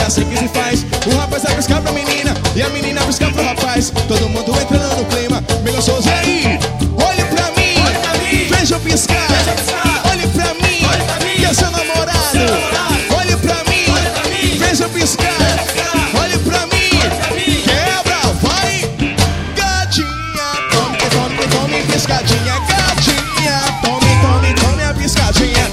assim que se faz. O rapaz vai buscar pra menina e a menina busca pro rapaz. Todo mundo entrando no clima, bem gostoso. E aí, olhe pra mim, veja eu piscar. Olhe pra mim, que é seu namorado. Olhe pra mim, veja eu piscar. Olhe pra mim, quebra, vai. Gatinha, tome, tome, tome piscadinha. Gatinha, tome, tome, tome a piscadinha.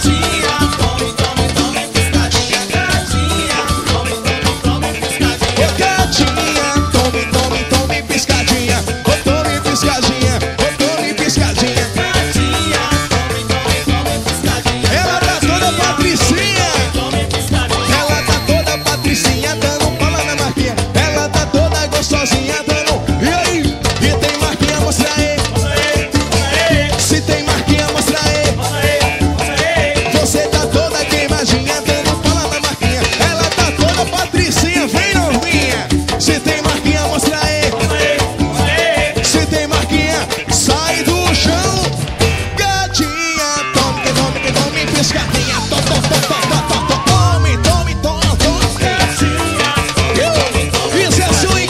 Sozinha dando, e aí? E tem marquinha, mostra aí. Se tem marquinha, mostra aí. Você tá toda queimadinha, dando pala na marquinha. Ela tá toda patricinha, vem novinha. Se tem marquinha, mostra aí. Se tem marquinha, sai do chão. Gatinha, tome, tome, tome, piscadinha. Tome, tome, tome, tome. Isso é swing.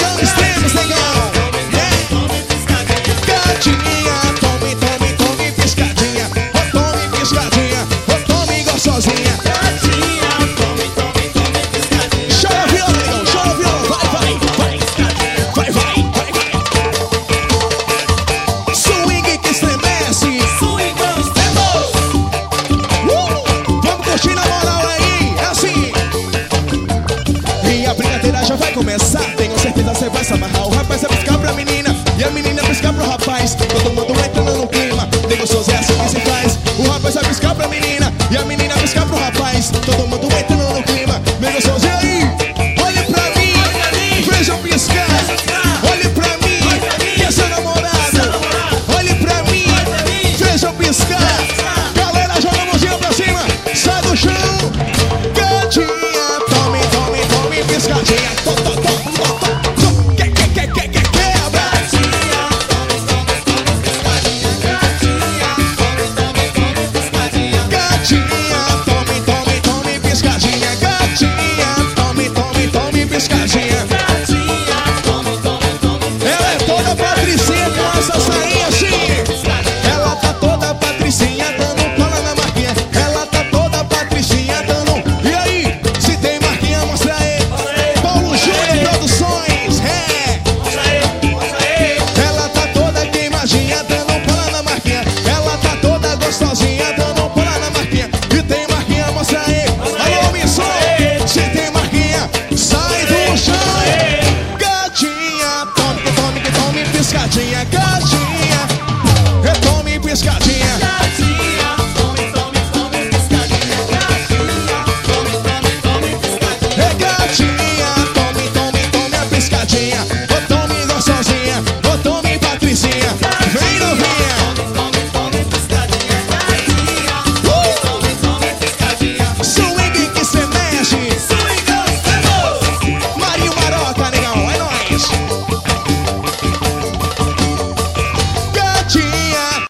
Sozinha. Gatinha, tome, tome, tome piscadinha. Chora viola, negão, chora viola. Vai, vai. Swing que estremece. Swingão extremo. Vamos curtir na moral aí, é assim. E a brincadeira já vai começar. Tenho certeza você vai se amarrar. O rapaz vai buscar pra menina e a menina buscar pro rapaz. Todo mundo entrando no clima, bem gostoso, é assim que se faz. O rapaz vai buscar pra menina e a menina buscar pro rapaz. Todo mundo entrando no clima, bem gostoso. E aí? Olhe pra mim, veja eu piscar. Olhe pra mim, que é seu namorado. Olhe pra mim, veja eu piscar. Galera, joga a mãozinha pra cima, sai do chão. Gatinha, tome, tome, tome piscadinha. Piscadinha. Ela é toda patricinha com essa sainha assim. Ela tá toda patricinha dando cola na marquinha. Ela tá toda patricinha dando. E aí? Se tem marquinha, mostra aí. Paulo Júnior Produções. Ela tá toda queimadinha dando cola na marquinha. Ela tá toda gostosinha dando cola na marquinha. E tem marquinha, mostra aí. Alô, Missão. Se tem marquinha, sai do chão. Gatinha, tome, tome, tome piscadinha. Gatinha.